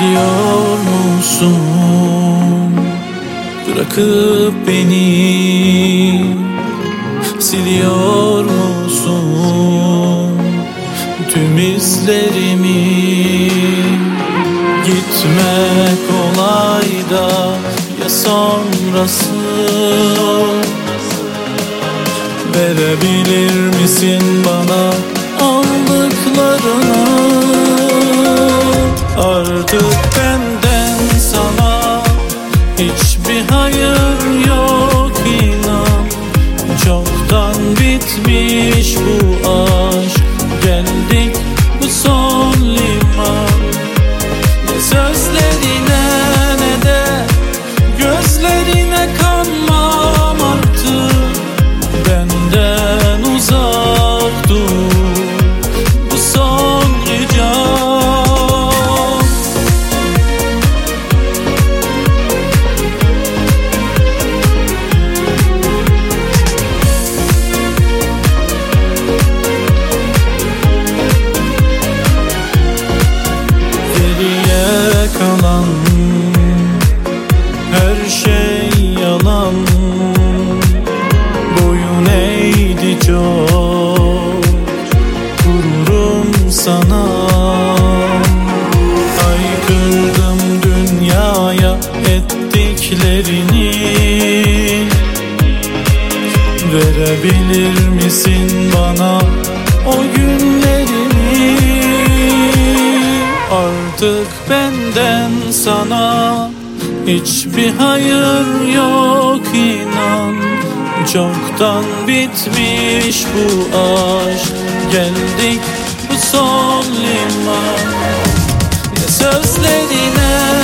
Gidiyor musun bırakıp beni? Siliyor musun tüm izlerimi? Gitme kolay da ya sonrası? Verebilir misin bana aldıklarını? Artık benden sana hiçbir hayır yok, inan. Çoktan bitmiş bu aşk, geldik bu son liman. Ne sözlerine ne de gözlerine kanmam artık. Benden uzak dur, bu son ricam. Geriye kalan her şey yalan. Boyun eğdi çok gururum sana. Haykırdım dünyaya ettiklerini. Verebilir misin bana o günlerimi? Artık benden sana hiçbir hayır yok, inan. Çoktan bitmiş bu aşk, geldik bu son liman. Ya sözlerine